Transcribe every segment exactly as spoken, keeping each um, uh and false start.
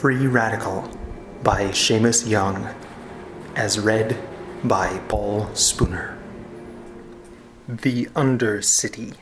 Free Radical by Seamus Young, as read by Paul Spooner. The Undercity.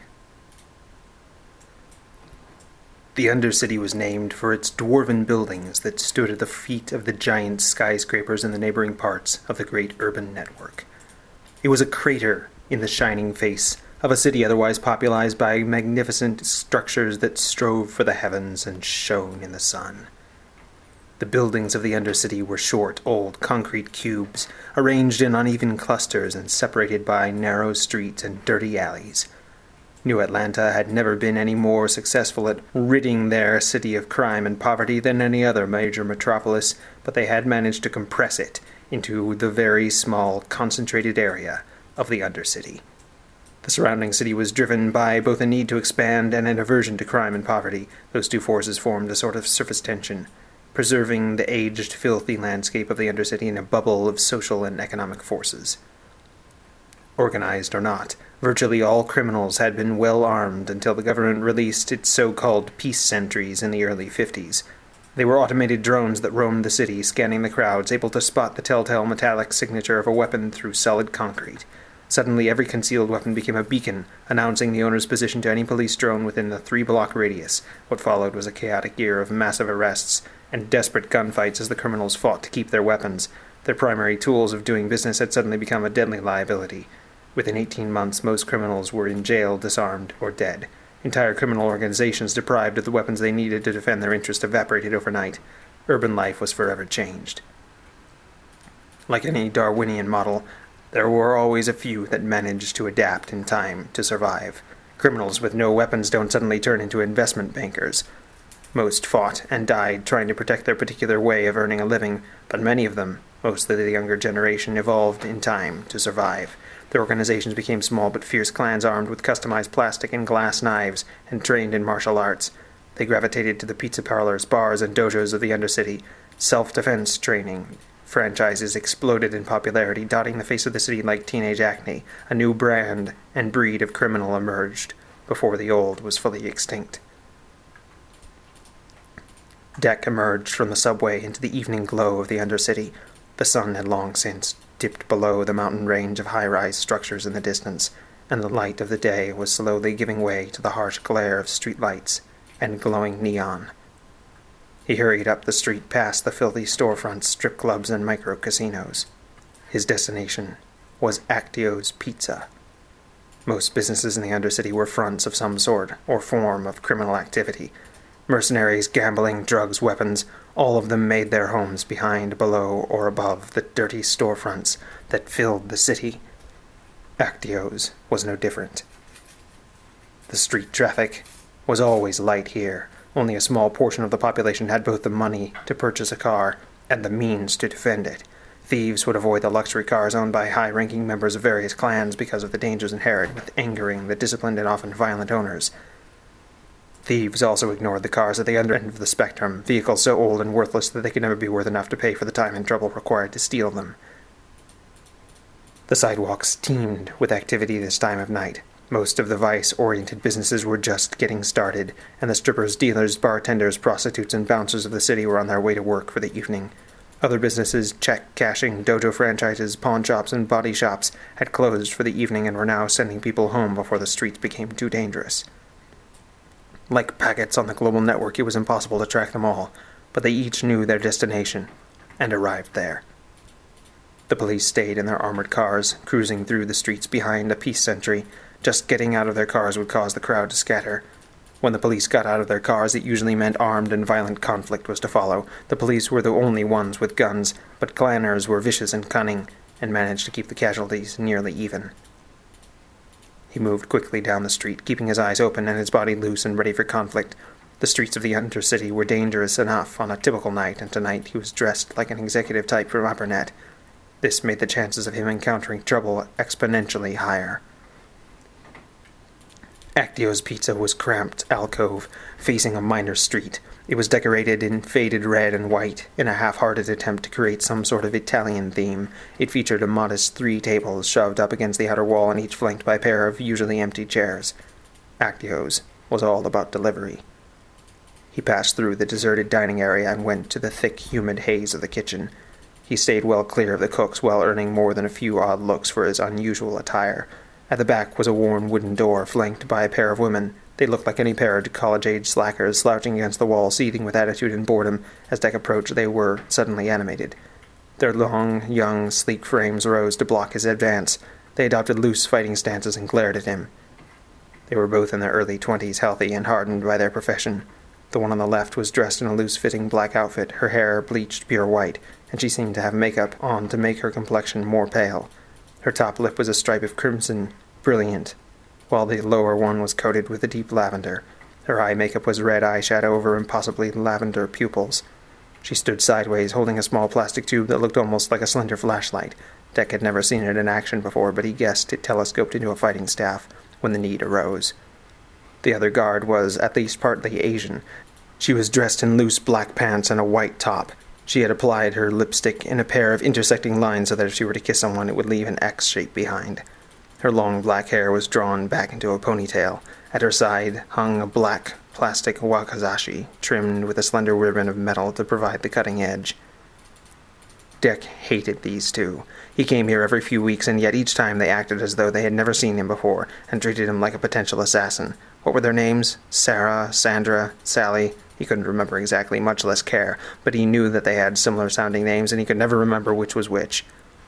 The Undercity was named for its dwarven buildings that stood at the feet of the giant skyscrapers in the neighboring parts of the great urban network. It was a crater in the shining face of a city otherwise populated by magnificent structures that strove for the heavens and shone in the sun. The buildings of the Undercity were short, old concrete cubes, arranged in uneven clusters and separated by narrow streets and dirty alleys. New Atlanta had never been any more successful at ridding their city of crime and poverty than any other major metropolis, but they had managed to compress it into the very small, concentrated area of the Undercity. The surrounding city was driven by both a need to expand and an aversion to crime and poverty. Those two forces formed a sort of surface tension, preserving the aged, filthy landscape of the Undercity in a bubble of social and economic forces. Organized or not, virtually all criminals had been well armed until the government released its so-called peace sentries in the early fifties. They were automated drones that roamed the city, scanning the crowds, able to spot the telltale metallic signature of a weapon through solid concrete. Suddenly, every concealed weapon became a beacon, announcing the owner's position to any police drone within the three-block radius. What followed was a chaotic year of massive arrests and desperate gunfights as the criminals fought to keep their weapons. Their primary tools of doing business had suddenly become a deadly liability. Within eighteen months, most criminals were in jail, disarmed, or dead. Entire criminal organizations deprived of the weapons they needed to defend their interests evaporated overnight. Urban life was forever changed. Like any Darwinian model, there were always a few that managed to adapt in time to survive. Criminals with no weapons don't suddenly turn into investment bankers. Most fought and died trying to protect their particular way of earning a living, but many of them, mostly the younger generation, evolved in time to survive. Their organizations became small but fierce clans armed with customized plastic and glass knives and trained in martial arts. They gravitated to the pizza parlors, bars, and dojos of the Undercity. Self-defense training franchises exploded in popularity, dotting the face of the city like teenage acne. A new brand and breed of criminal emerged before the old was fully extinct. Deck emerged from the subway into the evening glow of the Undercity. The sun had long since dipped below the mountain range of high-rise structures in the distance, and the light of the day was slowly giving way to the harsh glare of streetlights and glowing neon. He hurried up the street past the filthy storefronts, strip clubs, and micro-casinos. His destination was Actio's Pizza. Most businesses in the Undercity were fronts of some sort or form of criminal activity. Mercenaries, gambling, drugs, weapons, all of them made their homes behind, below, or above the dirty storefronts that filled the city. Actio's was no different. The street traffic was always light here. Only a small portion of the population had both the money to purchase a car and the means to defend it. Thieves would avoid the luxury cars owned by high-ranking members of various clans because of the dangers inherent with angering the disciplined and often violent owners. Thieves also ignored the cars at the other end of the spectrum, vehicles so old and worthless that they could never be worth enough to pay for the time and trouble required to steal them. The sidewalks teemed with activity this time of night. Most of the vice-oriented businesses were just getting started, and the strippers, dealers, bartenders, prostitutes, and bouncers of the city were on their way to work for the evening. Other businesses, check cashing, dojo franchises, pawn shops, and body shops, had closed for the evening and were now sending people home before the streets became too dangerous. Like packets on the global network, it was impossible to track them all, but they each knew their destination and arrived there. The police stayed in their armored cars, cruising through the streets behind a peace sentry. Just getting out of their cars would cause the crowd to scatter. When the police got out of their cars, it usually meant armed and violent conflict was to follow. The police were the only ones with guns, but clanners were vicious and cunning, and managed to keep the casualties nearly even. He moved quickly down the street, keeping his eyes open and his body loose and ready for conflict. The streets of the Undercity were dangerous enough on a typical night, and tonight he was dressed like an executive type from UpperNet. This made the chances of him encountering trouble exponentially higher. Actio's Pizza was cramped alcove, facing a minor street. It was decorated in faded red and white, in a half-hearted attempt to create some sort of Italian theme. It featured a modest three tables shoved up against the outer wall and each flanked by a pair of usually empty chairs. Actio's was all about delivery. He He passed through the deserted dining area and went to the thick, humid haze of the kitchen. He stayed well clear of the cooks while earning more than a few odd looks for his unusual attire. At the back was a worn wooden door, flanked by a pair of women. They looked like any pair of college-age slackers, slouching against the wall, seething with attitude and boredom. As Deck approached, they were suddenly animated. Their long, young, sleek frames rose to block his advance. They adopted loose fighting stances and glared at him. They were both in their early twenties, healthy and hardened by their profession. The one on the left was dressed in a loose-fitting black outfit, her hair bleached pure white, and she seemed to have makeup on to make her complexion more pale. Her top lip was a stripe of crimson, brilliant, while the lower one was coated with a deep lavender. Her eye makeup was red eyeshadow over impossibly lavender pupils. She stood sideways, holding a small plastic tube that looked almost like a slender flashlight. Deck had never seen it in action before, but he guessed it telescoped into a fighting staff when the need arose. The other guard was at least partly Asian. She was dressed in loose black pants and a white top. She had applied her lipstick in a pair of intersecting lines so that if she were to kiss someone, it would leave an X shape behind. Her long black hair was drawn back into a ponytail. At her side hung a black plastic wakizashi, trimmed with a slender ribbon of metal to provide the cutting edge. Deck hated these two. He came here every few weeks, and yet each time they acted as though they had never seen him before, and treated him like a potential assassin. What were their names? Sarah, Sandra, Sally? He couldn't remember exactly, much less care, but he knew that they had similar-sounding names, and he could never remember which was which.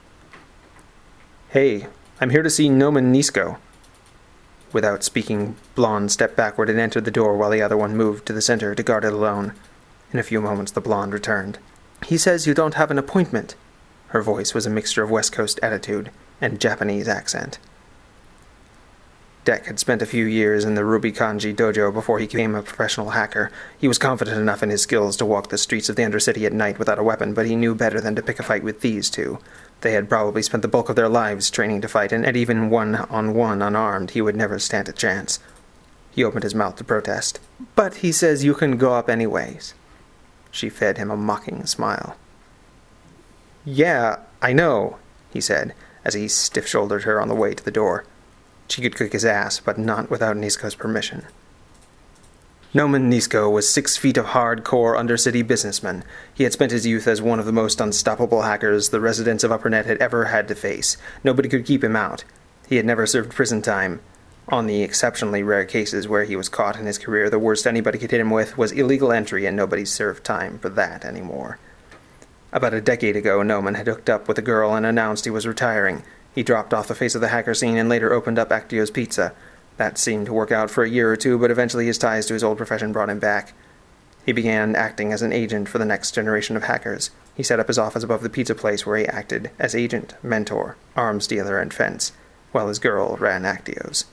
"Hey, I'm here to see Noman Nisko." Without speaking, Blonde stepped backward and entered the door while the other one moved to the center to guard it alone. In a few moments the blonde returned. "He says you don't have an appointment." Her voice was a mixture of West Coast attitude and Japanese accent. Deck had spent a few years in the Ruby Kanji dojo before he became a professional hacker. He was confident enough in his skills to walk the streets of the Undercity at night without a weapon, but he knew better than to pick a fight with these two. They had probably spent the bulk of their lives training to fight, and at even one-on-one unarmed, he would never stand a chance. He opened his mouth to protest. "But he says you can go up anyways." She fed him a mocking smile. "Yeah, I know," he said, as he stiff-shouldered her on the way to the door. She could kick his ass, but not without Nisko's permission. Noman Nisko was six feet of hard-core Undercity businessman. He had spent his youth as one of the most unstoppable hackers the residents of UpperNet had ever had to face. Nobody could keep him out. He had never served prison time. On the exceptionally rare cases where he was caught in his career, the worst anybody could hit him with was illegal entry, and nobody served time for that anymore. About a decade ago, Noman had hooked up with a girl and announced he was retiring. He dropped off the face of the hacker scene and later opened up Actio's Pizza. That seemed to work out for a year or two, but eventually his ties to his old profession brought him back. He began acting as an agent for the next generation of hackers. He set up his office above the pizza place where he acted as agent, mentor, arms dealer, and fence, while his girl ran Actio's.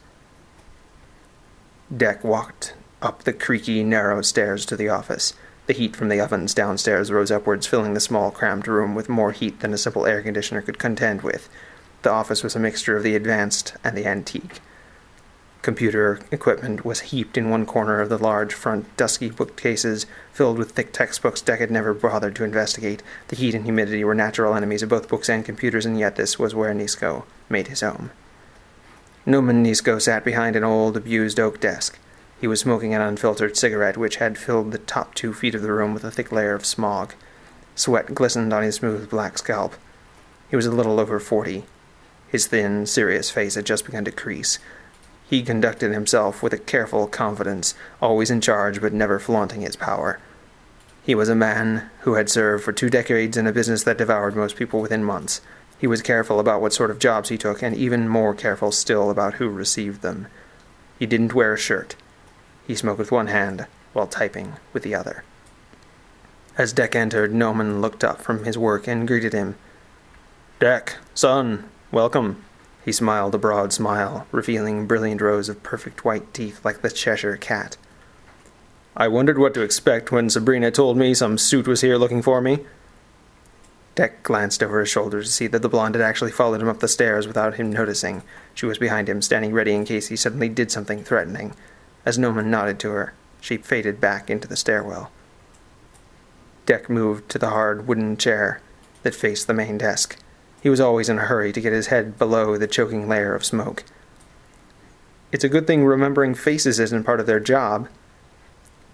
Deck walked up the creaky, narrow stairs to the office. The heat from the ovens downstairs rose upwards, filling the small, cramped room with more heat than a simple air conditioner could contend with. The office was a mixture of the advanced and the antique. Computer equipment was heaped in one corner of the large front dusky bookcases filled with thick textbooks Deck had never bothered to investigate. The heat and humidity were natural enemies of both books and computers, and yet this was where Nisko made his home. Noman Nisko sat behind an old, abused oak desk. He was smoking an unfiltered cigarette which had filled the top two feet of the room with a thick layer of smog. Sweat glistened on his smooth black scalp. He was a little over forty. His thin, serious face had just begun to crease. He conducted himself with a careful confidence, always in charge but never flaunting his power. He was a man who had served for two decades in a business that devoured most people within months. He was careful about what sort of jobs he took, and even more careful still about who received them. He didn't wear a shirt. He smoked with one hand while typing with the other. As Deck entered, Noman looked up from his work and greeted him. "Deck, son, welcome." He smiled a broad smile, revealing brilliant rows of perfect white teeth like the Cheshire cat. "I wondered what to expect when Sabrina told me some suit was here looking for me." Deck glanced over his shoulder to see that the blonde had actually followed him up the stairs without him noticing. She was behind him, standing ready in case he suddenly did something threatening. As Noman nodded to her, she faded back into the stairwell. Deck moved to the hard wooden chair that faced the main desk. He was always in a hurry to get his head below the choking layer of smoke. "It's a good thing remembering faces isn't part of their job."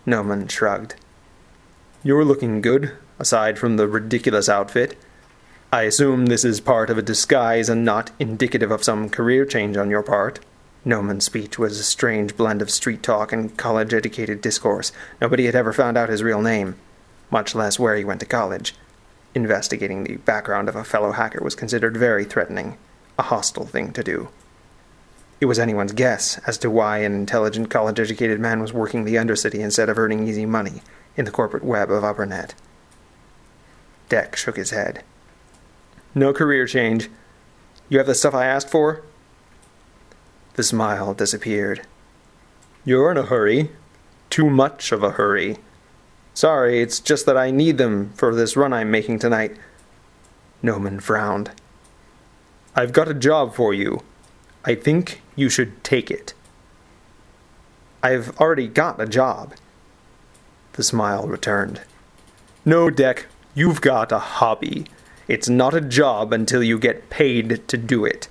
Noman shrugged. You're looking good, aside from the ridiculous outfit. I assume this is part of a disguise and not indicative of some career change on your part. Noman's speech was a strange blend of street talk and college-educated discourse. Nobody had ever found out his real name, much less where he went to college. Investigating the background of a fellow hacker was considered very threatening, a hostile thing to do. It was anyone's guess as to why an intelligent, college-educated man was working the Undercity instead of earning easy money in the corporate web of UpperNet. Dec shook his head. No career change. You have the stuff I asked for? The smile disappeared. You're in a hurry. Too much of a hurry. Sorry, it's just that I need them for this run I'm making tonight. Noman frowned. I've got a job for you. I think you should take it. I've already got a job. The smile returned. No, Dec, you've got a hobby. It's not a job until you get paid to do it.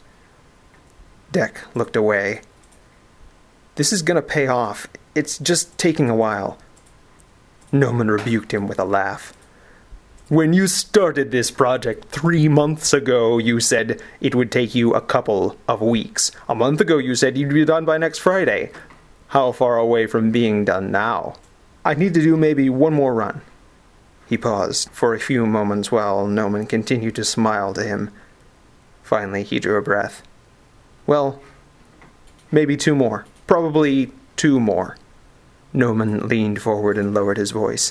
Dec looked away. This is going to pay off. It's just taking a while. Noman rebuked him with a laugh. When you started this project three months ago, you said it would take you a couple of weeks. A month ago, you said you'd be done by next Friday. How far away from being done now? I need to do maybe one more run. He paused for a few moments while Noman continued to smile to him. Finally, he drew a breath. Well, maybe two more. Probably two more. Noman leaned forward and lowered his voice.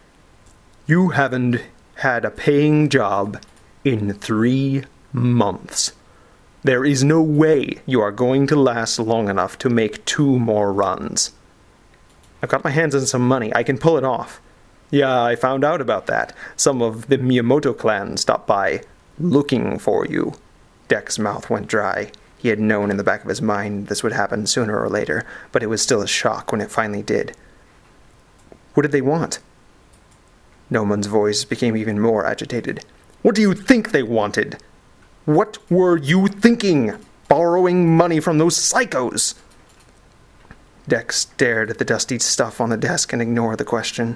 You haven't had a paying job in three months. There is no way you are going to last long enough to make two more runs. I've got my hands on some money. I can pull it off. Yeah, I found out about that. Some of the Miyamoto clan stopped by, looking for you. Dec's mouth went dry. He had known in the back of his mind this would happen sooner or later, but it was still a shock when it finally did. What did they want? Noman's voice became even more agitated. What do you think they wanted? What were you thinking? Borrowing money from those psychos? Dec stared at the dusty stuff on the desk and ignored the question.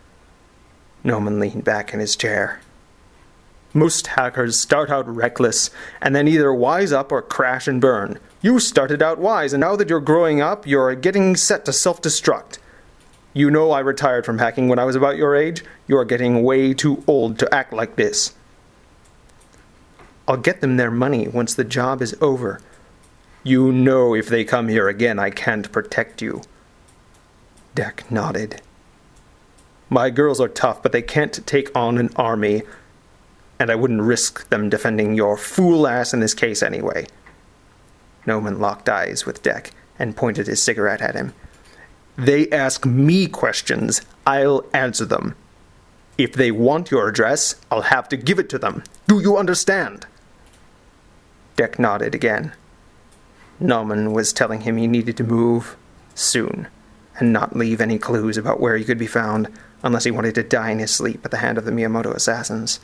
Noman leaned back in his chair. Most hackers start out reckless, and then either wise up or crash and burn. You started out wise, and now that you're growing up, you're getting set to self-destruct. You know I retired from hacking when I was about your age. You're getting way too old to act like this. I'll get them their money once the job is over. You know if they come here again, I can't protect you. Dec nodded. My girls are tough, but they can't take on an army, and I wouldn't risk them defending your fool ass in this case anyway. Noman locked eyes with Dec and pointed his cigarette at him. They ask me questions, I'll answer them. If they want your address, I'll have to give it to them. Do you understand? Dec nodded again. Noman was telling him he needed to move soon, and not leave any clues about where he could be found, unless he wanted to die in his sleep at the hand of the Miyamoto assassins.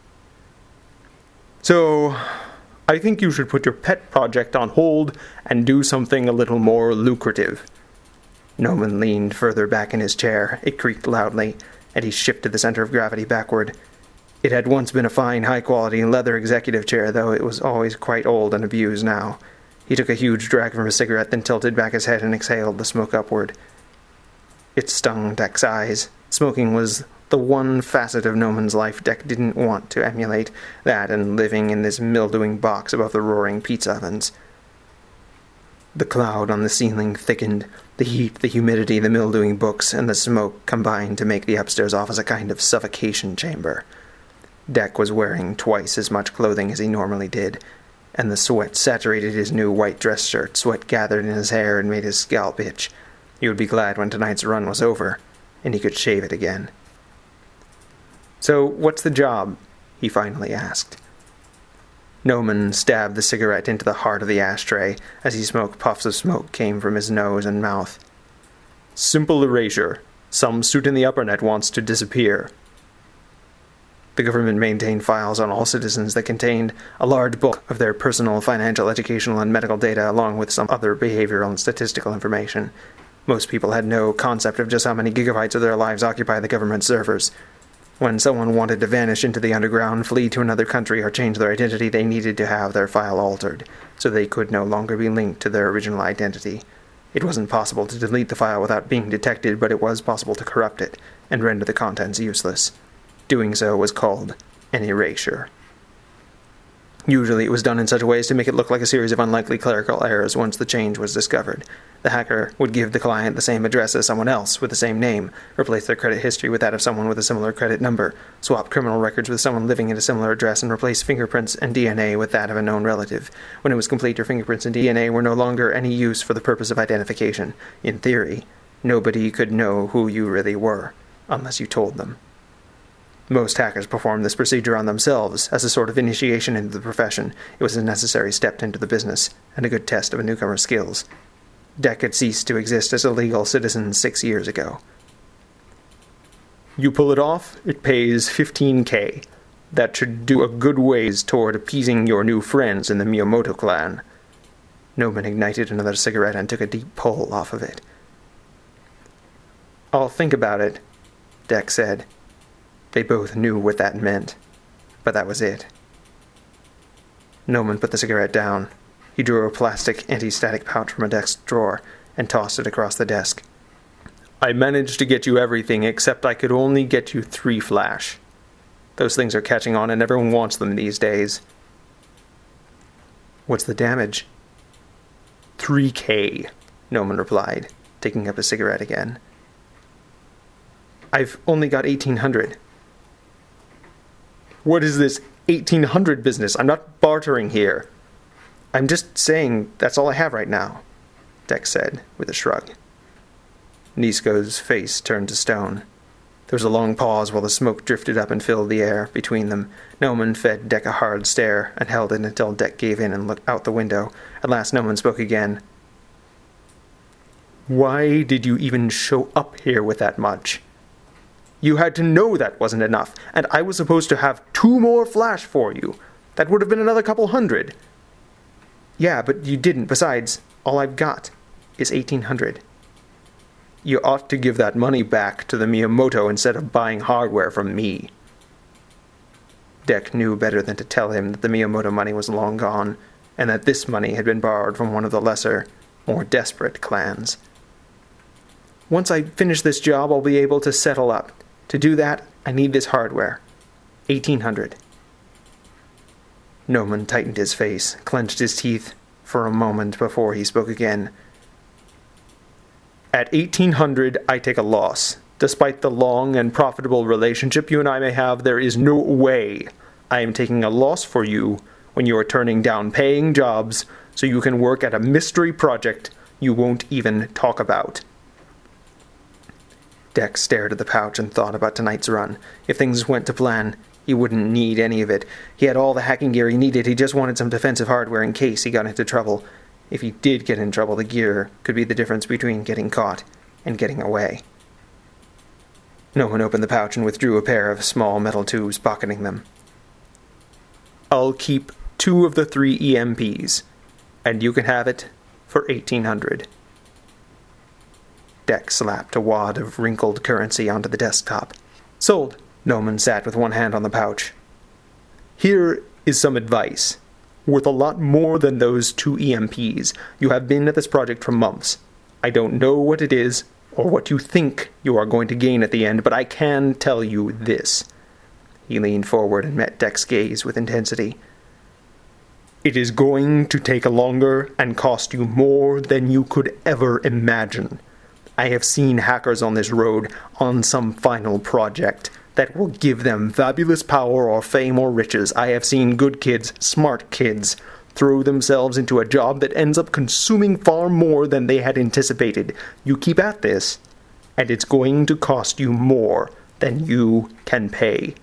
So, I think you should put your pet project on hold and do something a little more lucrative. Noman leaned further back in his chair. It creaked loudly, and he shifted the center of gravity backward. It had once been a fine, high-quality leather executive chair, though it was always quite old and abused now. He took a huge drag from his cigarette, then tilted back his head and exhaled the smoke upward. It stung Dec's eyes. Smoking was the one facet of Noman's life Dec didn't want to emulate, that and living in this mildewing box above the roaring pizza ovens. The cloud on the ceiling thickened. The heat, the humidity, the mildewing books, and the smoke combined to make the upstairs office a kind of suffocation chamber. Dec was wearing twice as much clothing as he normally did, and the sweat saturated his new white dress shirt. Sweat gathered in his hair and made his scalp itch. He would be glad when tonight's run was over, and he could shave it again. So, what's the job? He finally asked. Noman stabbed the cigarette into the heart of the ashtray. As he smoked, puffs of smoke came from his nose and mouth. Simple erasure. Some suit in the UpperNet wants to disappear. The government maintained files on all citizens that contained a large bulk of their personal, financial, educational, and medical data, along with some other behavioral and statistical information. Most people had no concept of just how many gigabytes of their lives occupy the government servers. When someone wanted to vanish into the underground, flee to another country, or change their identity, they needed to have their file altered, so they could no longer be linked to their original identity. It wasn't possible to delete the file without being detected, but it was possible to corrupt it and render the contents useless. Doing so was called an erasure. Usually it was done in such a way as to make it look like a series of unlikely clerical errors once the change was discovered. The hacker would give the client the same address as someone else with the same name, replace their credit history with that of someone with a similar credit number, swap criminal records with someone living at a similar address, and replace fingerprints and D N A with that of a known relative. When it was complete, your fingerprints and D N A were no longer any use for the purpose of identification. In theory, nobody could know who you really were, unless you told them. Most hackers performed this procedure on themselves as a sort of initiation into the profession. It was a necessary step into the business, and a good test of a newcomer's skills. Deck had ceased to exist as a legal citizen six years ago. You pull it off, it pays fifteen K. That should do a good ways toward appeasing your new friends in the Miyamoto clan. Noman ignited another cigarette and took a deep pull off of it. I'll think about it, Deck said. They both knew what that meant, but that was it. Noman put the cigarette down. He drew a plastic anti-static pouch from a desk drawer and tossed it across the desk. I managed to get you everything, except I could only get you three flash. Those things are catching on and everyone wants them these days. What's the damage? three K, Noman replied, taking up his cigarette again. I've only got eighteen hundred. What is this eighteen hundred business? I'm not bartering here. I'm just saying that's all I have right now, Dex said, with a shrug. Nisko's face turned to stone. There was a long pause while the smoke drifted up and filled the air between them. Noman fed Deck a hard stare and held it until Deck gave in and looked out the window. At last Noman spoke again. Why did you even show up here with that much? You had to know that wasn't enough, and I was supposed to have two more flash for you. That would have been another couple hundred. Yeah, but you didn't. Besides, all I've got is eighteen hundred. You ought to give that money back to the Miyamoto instead of buying hardware from me. Deck knew better than to tell him that the Miyamoto money was long gone, and that this money had been borrowed from one of the lesser, more desperate clans. Once I finish this job, I'll be able to settle up. To do that, I need this hardware. eighteen hundred. Noman tightened his face, clenched his teeth for a moment before he spoke again. At eighteen hundred, I take a loss. Despite the long and profitable relationship you and I may have, there is no way I am taking a loss for you when you are turning down paying jobs so you can work at a mystery project you won't even talk about. Dex stared at the pouch and thought about tonight's run. If things went to plan, he wouldn't need any of it. He had all the hacking gear he needed. He just wanted some defensive hardware in case he got into trouble. If he did get in trouble, the gear could be the difference between getting caught and getting away. No one opened the pouch and withdrew a pair of small metal tubes, pocketing them. I'll keep two of the three E M Ps, and you can have it for eighteen hundred. Deck slapped a wad of wrinkled currency onto the desktop. Sold. Noman sat with one hand on the pouch. Here is some advice. Worth a lot more than those two E M Ps. You have been at this project for months. I don't know what it is, or what you think you are going to gain at the end, but I can tell you this. He leaned forward and met Deck's gaze with intensity. It is going to take longer and cost you more than you could ever imagine. I have seen hackers on this road on some final project that will give them fabulous power or fame or riches. I have seen good kids, smart kids, throw themselves into a job that ends up consuming far more than they had anticipated. You keep at this, and it's going to cost you more than you can pay.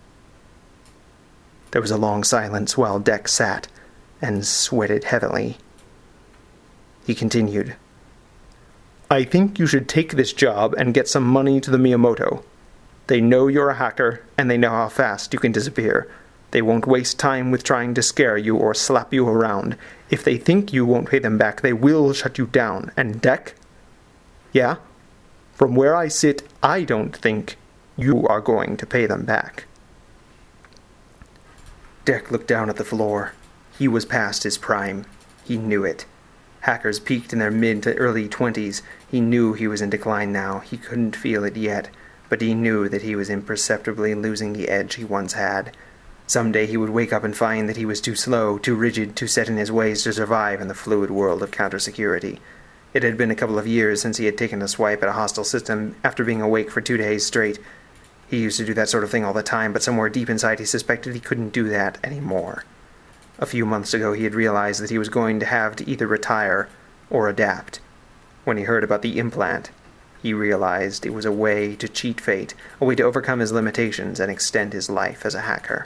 There was a long silence while Deck sat and sweated heavily. He continued. I think you should take this job and get some money to the Miyamoto. They know you're a hacker, and they know how fast you can disappear. They won't waste time with trying to scare you or slap you around. If they think you won't pay them back, they will shut you down. And Deck? Yeah? From where I sit, I don't think you are going to pay them back." Deck looked down at the floor. He was past his prime. He knew it. Hackers peaked in their mid to early twenties. He knew he was in decline now. He couldn't feel it yet, but he knew that he was imperceptibly losing the edge he once had. Someday he would wake up and find that he was too slow, too rigid, too set in his ways to survive in the fluid world of counter-security. It had been a couple of years since he had taken a swipe at a hostile system after being awake for two days straight. He used to do that sort of thing all the time, but somewhere deep inside he suspected he couldn't do that anymore. A few months ago he had realized that he was going to have to either retire or adapt. When he heard about the implant, he realized it was a way to cheat fate, a way to overcome his limitations and extend his life as a hacker.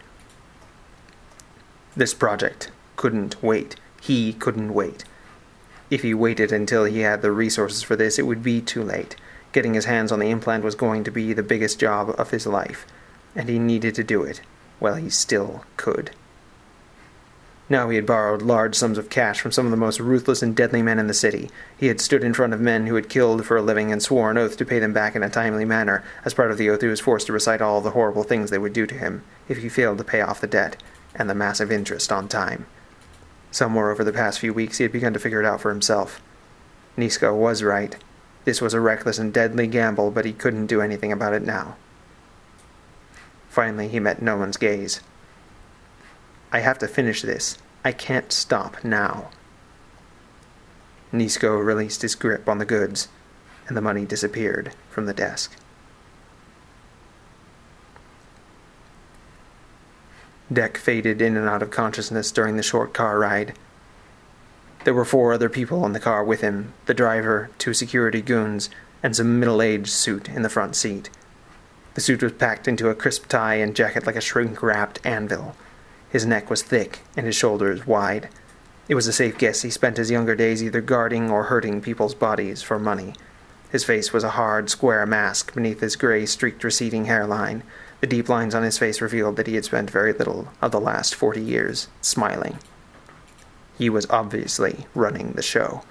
This project couldn't wait. He couldn't wait. If he waited until he had the resources for this, it would be too late. Getting his hands on the implant was going to be the biggest job of his life, and he needed to do it while he still could. Now he had borrowed large sums of cash from some of the most ruthless and deadly men in the city. He had stood in front of men who had killed for a living and swore an oath to pay them back in a timely manner. As part of the oath, he was forced to recite all the horrible things they would do to him if he failed to pay off the debt and the massive interest on time. Somewhere over the past few weeks he had begun to figure it out for himself. Nisko was right. This was a reckless and deadly gamble, but he couldn't do anything about it now. Finally, he met Nolan's gaze. "I have to finish this. I can't stop now." Nisko released his grip on the goods, and the money disappeared from the desk. Deck faded in and out of consciousness during the short car ride. There were four other people in the car with him, the driver, two security goons, and some middle-aged suit in the front seat. The suit was packed into a crisp tie and jacket like a shrink-wrapped anvil. His neck was thick and his shoulders wide. It was a safe guess he spent his younger days either guarding or hurting people's bodies for money. His face was a hard, square mask beneath his gray, streaked, receding hairline. The deep lines on his face revealed that he had spent very little of the last forty years smiling. He was obviously running the show.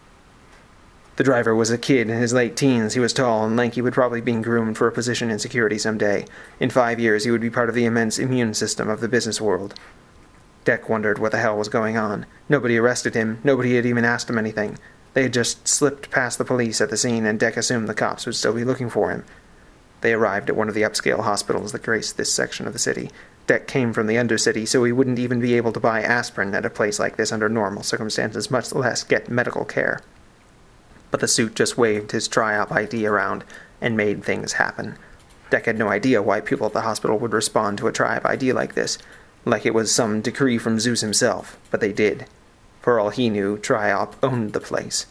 The driver was a kid in his late teens. He was tall and lanky, would probably be groomed for a position in security someday. In five years, he would be part of the immense immune system of the business world. Deck wondered what the hell was going on. Nobody arrested him. Nobody had even asked him anything. They had just slipped past the police at the scene, and Deck assumed the cops would still be looking for him. They arrived at one of the upscale hospitals that graced this section of the city. Deck came from the Undercity, so he wouldn't even be able to buy aspirin at a place like this under normal circumstances, much less get medical care. But the suit just waved his tri-op I D around and made things happen. Deck had no idea why people at the hospital would respond to a tri-op I D like this, like it was some decree from Zeus himself, but they did. For all he knew, tri-op owned the place.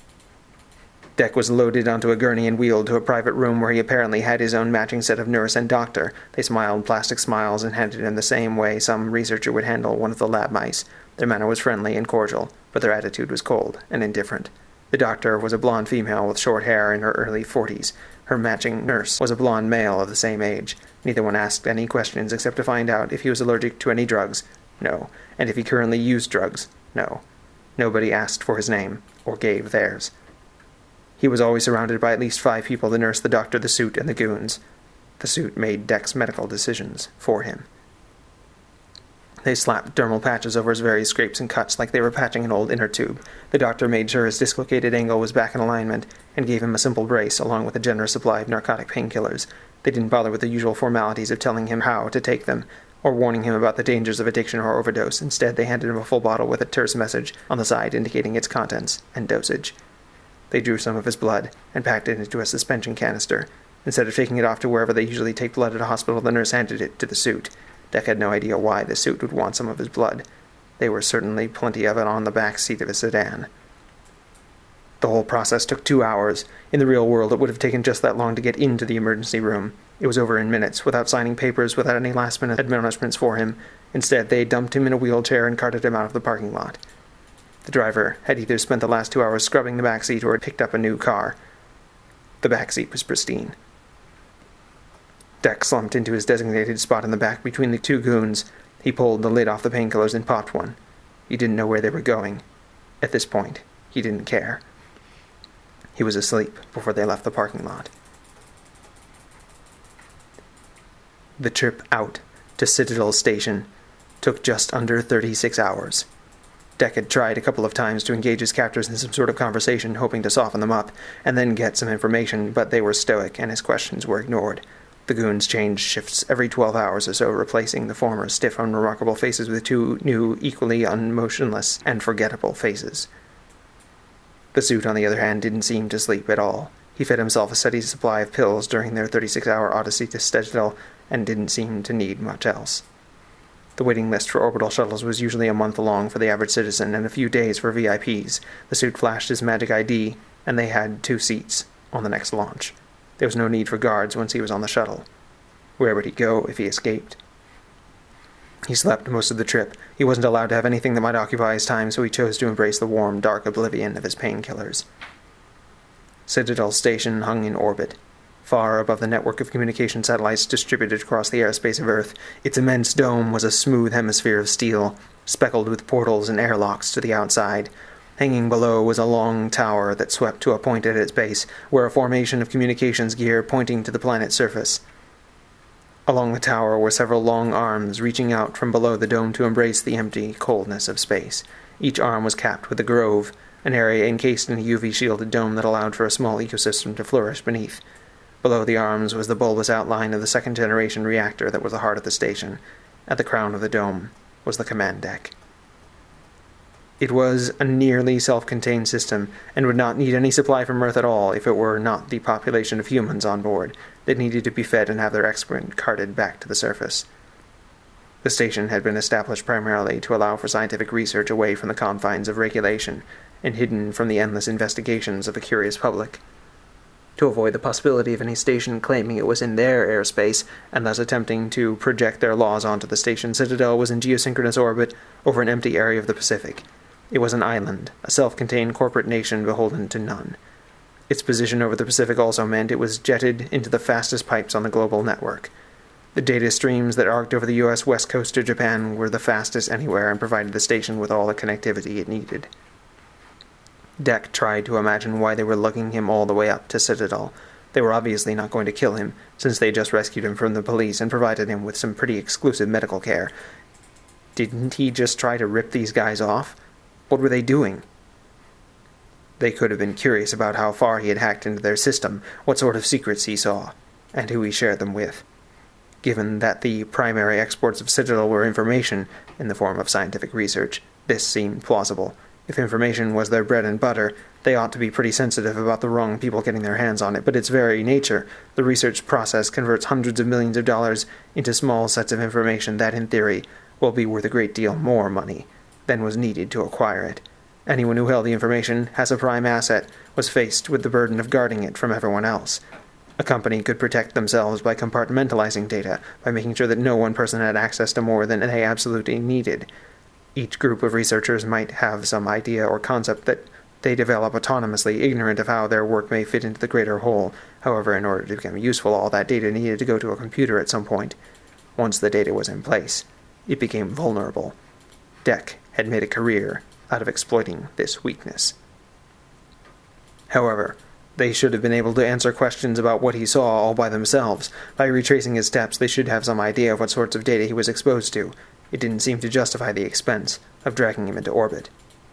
Deck was loaded onto a gurney and wheeled to a private room where he apparently had his own matching set of nurse and doctor. They smiled plastic smiles and handled him the same way some researcher would handle one of the lab mice. Their manner was friendly and cordial, but their attitude was cold and indifferent. The doctor was a blonde female with short hair in her early forties. Her matching nurse was a blonde male of the same age. Neither one asked any questions except to find out if he was allergic to any drugs. No. And if he currently used drugs. No. Nobody asked for his name, or gave theirs. He was always surrounded by at least five people: the nurse, the doctor, the suit, and the goons. The suit made Deck's medical decisions for him. They slapped dermal patches over his various scrapes and cuts like they were patching an old inner tube. The doctor made sure his dislocated angle was back in alignment and gave him a simple brace along with a generous supply of narcotic painkillers. They didn't bother with the usual formalities of telling him how to take them or warning him about the dangers of addiction or overdose. Instead, they handed him a full bottle with a terse message on the side indicating its contents and dosage. They drew some of his blood and packed it into a suspension canister. Instead of taking it off to wherever they usually take blood at a hospital, the nurse handed it to the suit. Deck had no idea why the suit would want some of his blood. There was certainly plenty of it on the back seat of a sedan. The whole process took two hours. In the real world, it would have taken just that long to get into the emergency room. It was over in minutes, without signing papers, without any last-minute admonishments for him. Instead, they dumped him in a wheelchair and carted him out of the parking lot. The driver had either spent the last two hours scrubbing the back seat or had picked up a new car. The back seat was pristine. Deck slumped into his designated spot in the back between the two goons. He pulled the lid off the painkillers and popped one. He didn't know where they were going. At this point, he didn't care. He was asleep before they left the parking lot. The trip out to Citadel Station took just under thirty-six hours. Deck had tried a couple of times to engage his captors in some sort of conversation, hoping to soften them up, and then get some information, but they were stoic, and his questions were ignored. The goons changed shifts every twelve hours or so, replacing the former stiff, unremarkable faces with two new, equally unmotionless and forgettable faces. The suit, on the other hand, didn't seem to sleep at all. He fed himself a steady supply of pills during their thirty-six hour odyssey to Citadel, and didn't seem to need much else. The waiting list for orbital shuttles was usually a month long for the average citizen, and a few days for V I Ps. The suit flashed his magic I D, and they had two seats on the next launch. There was no need for guards once he was on the shuttle. Where would he go if he escaped? He slept most of the trip. He wasn't allowed to have anything that might occupy his time, so he chose to embrace the warm, dark oblivion of his painkillers. Citadel Station hung in orbit, far above the network of communication satellites distributed across the airspace of Earth. Its immense dome was a smooth hemisphere of steel, speckled with portals and airlocks to the outside. Hanging below was a long tower that swept to a point at its base, where a formation of communications gear pointing to the planet's surface. Along the tower were several long arms reaching out from below the dome to embrace the empty coldness of space. Each arm was capped with a grove, an area encased in a U V-shielded dome that allowed for a small ecosystem to flourish beneath. Below the arms was the bulbous outline of the second-generation reactor that was the heart of the station. At the crown of the dome was the command deck. It was a nearly self-contained system, and would not need any supply from Earth at all if it were not the population of humans on board that needed to be fed and have their excrement carted back to the surface. The station had been established primarily to allow for scientific research away from the confines of regulation, and hidden from the endless investigations of a curious public. To avoid the possibility of any station claiming it was in their airspace, and thus attempting to project their laws onto the station, Citadel was in geosynchronous orbit over an empty area of the Pacific. It was an island, a self-contained corporate nation beholden to none. Its position over the Pacific also meant it was jetted into the fastest pipes on the global network. The data streams that arced over the U S west coast to Japan were the fastest anywhere and provided the station with all the connectivity it needed. Deck tried to imagine why they were lugging him all the way up to Citadel. They were obviously not going to kill him, since they just rescued him from the police and provided him with some pretty exclusive medical care. Didn't he just try to rip these guys off? What were they doing? They could have been curious about how far he had hacked into their system, what sort of secrets he saw, and who he shared them with. Given that the primary exports of Citadel were information, in the form of scientific research, this seemed plausible. If information was their bread and butter, they ought to be pretty sensitive about the wrong people getting their hands on it, but its very nature, the research process converts hundreds of millions of dollars into small sets of information that, in theory, will be worth a great deal more money than was needed to acquire it. Anyone who held the information as a prime asset was faced with the burden of guarding it from everyone else. A company could protect themselves by compartmentalizing data, by making sure that no one person had access to more than they absolutely needed. Each group of researchers might have some idea or concept that they develop autonomously, ignorant of how their work may fit into the greater whole. However, in order to become useful, all that data needed to go to a computer at some point. Once the data was in place, it became vulnerable. Deck had made a career out of exploiting this weakness. However, they should have been able to answer questions about what he saw all by themselves. By retracing his steps, they should have some idea of what sorts of data he was exposed to. It didn't seem to justify the expense of dragging him into orbit.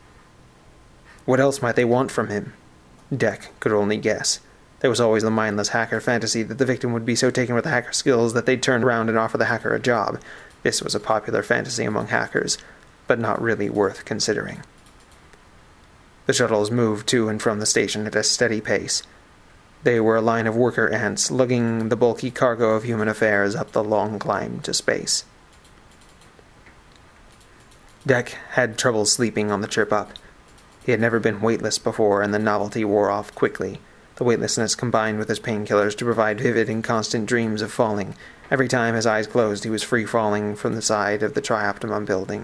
What else might they want from him? Deck could only guess. There was always the mindless hacker fantasy that the victim would be so taken with the hacker skills that they'd turn around and offer the hacker a job. This was a popular fantasy among hackers, but not really worth considering. The shuttles moved to and from the station at a steady pace. They were a line of worker ants lugging the bulky cargo of human affairs up the long climb to space. Deck had trouble sleeping on the trip up. He had never been weightless before, and the novelty wore off quickly. The weightlessness combined with his painkillers to provide vivid and constant dreams of falling. Every time his eyes closed, he was free-falling from the side of the Trioptimum building.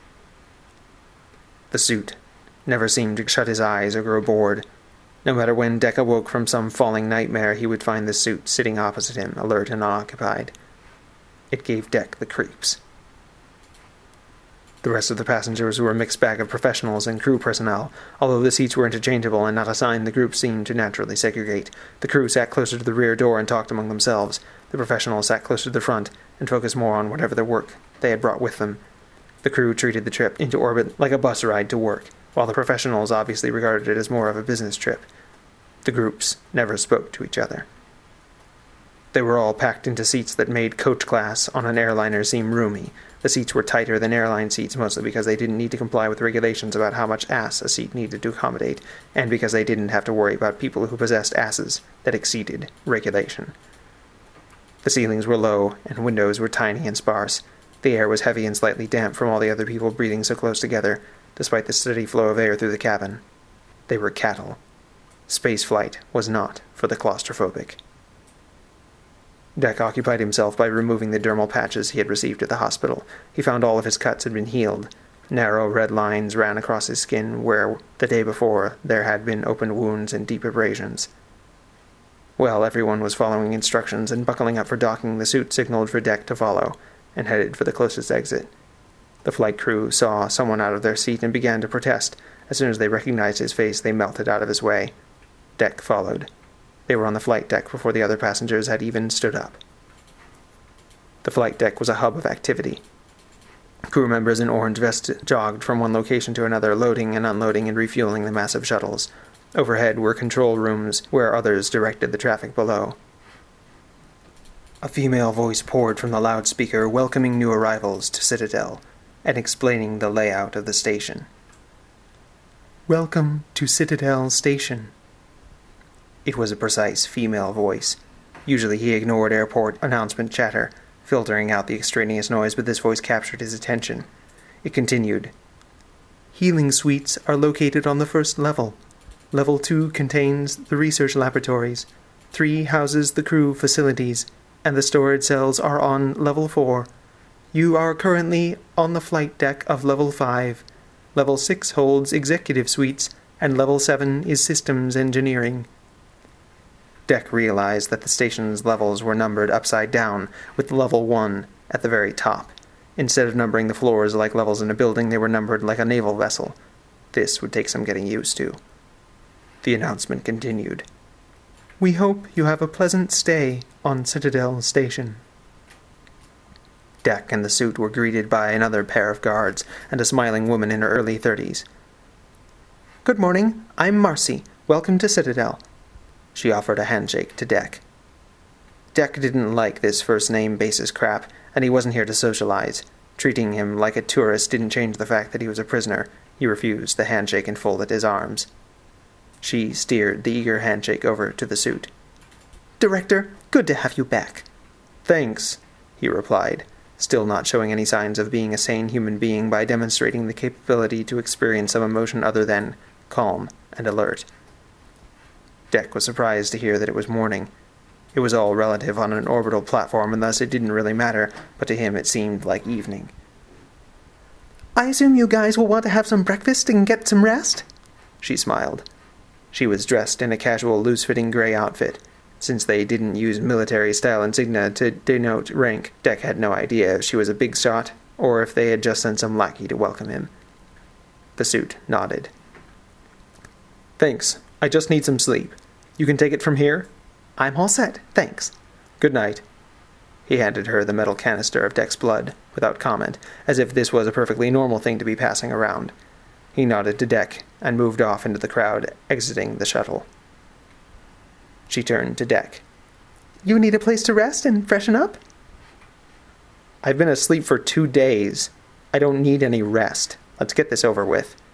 The suit never seemed to shut his eyes or grow bored. No matter when Deck awoke from some falling nightmare, he would find the suit sitting opposite him, alert and unoccupied. It gave Deck the creeps. The rest of the passengers were a mixed bag of professionals and crew personnel. Although the seats were interchangeable and not assigned, the groups seemed to naturally segregate. The crew sat closer to the rear door and talked among themselves. The professionals sat closer to the front and focused more on whatever their work they had brought with them. The crew treated the trip into orbit like a bus ride to work, while the professionals obviously regarded it as more of a business trip. The groups never spoke to each other. They were all packed into seats that made coach class on an airliner seem roomy. The seats were tighter than airline seats, mostly because they didn't need to comply with regulations about how much ass a seat needed to accommodate, and because they didn't have to worry about people who possessed asses that exceeded regulation. The ceilings were low, and windows were tiny and sparse. The air was heavy and slightly damp from all the other people breathing so close together, despite the steady flow of air through the cabin. They were cattle. Spaceflight was not for the claustrophobic. Dek occupied himself by removing the dermal patches he had received at the hospital. He found all of his cuts had been healed. Narrow red lines ran across his skin where, the day before, there had been open wounds and deep abrasions. While everyone was following instructions and buckling up for docking, the suit signaled for Dek to follow, and headed for the closest exit. The flight crew saw someone out of their seat and began to protest. As soon as they recognized his face, they melted out of his way. Dek followed. They were on the flight deck before the other passengers had even stood up. The flight deck was a hub of activity. Crew members in orange vests jogged from one location to another, loading and unloading and refueling the massive shuttles. Overhead were control rooms where others directed the traffic below. A female voice poured from the loudspeaker, welcoming new arrivals to Citadel and explaining the layout of the station. "Welcome to Citadel Station." It was a precise female voice. Usually he ignored airport announcement chatter, filtering out the extraneous noise, but this voice captured his attention. It continued. "Healing suites are located on the first level. Level two contains the research laboratories. Three houses the crew facilities, and the storage cells are on level four. You are currently on the flight deck of level five. Level six holds executive suites, and level seven is systems engineering." Dek realized that the station's levels were numbered upside down, with level one at the very top. Instead of numbering the floors like levels in a building, they were numbered like a naval vessel. This would take some getting used to. The announcement continued. "We hope you have a pleasant stay on Citadel Station." Dek and the suit were greeted by another pair of guards and a smiling woman in her early thirties. "Good morning. I'm Marcy. Welcome to Citadel." She offered a handshake to Dek. Dek didn't like this first-name basis crap, and he wasn't here to socialize. Treating him like a tourist didn't change the fact that he was a prisoner. He refused the handshake and folded his arms. She steered the eager handshake over to the suit. "Director, good to have you back." "Thanks," he replied, still not showing any signs of being a sane human being by demonstrating the capability to experience some emotion other than calm and alert. Dek was surprised to hear that it was morning. It was all relative on an orbital platform, and thus it didn't really matter, but to him it seemed like evening. "I assume you guys will want to have some breakfast and get some rest?" She smiled. She was dressed in a casual, loose-fitting gray outfit. Since they didn't use military-style insignia to denote rank, Dek had no idea if she was a big shot, or if they had just sent some lackey to welcome him. The suit nodded. "Thanks. I just need some sleep. You can take it from here?" "I'm all set, thanks." "Good night." He handed her the metal canister of Dek's blood, without comment, as if this was a perfectly normal thing to be passing around. He nodded to Dek and moved off into the crowd, exiting the shuttle. She turned to Dek. "You need a place to rest and freshen up?" "I've been asleep for two days. I don't need any rest. Let's get this over with."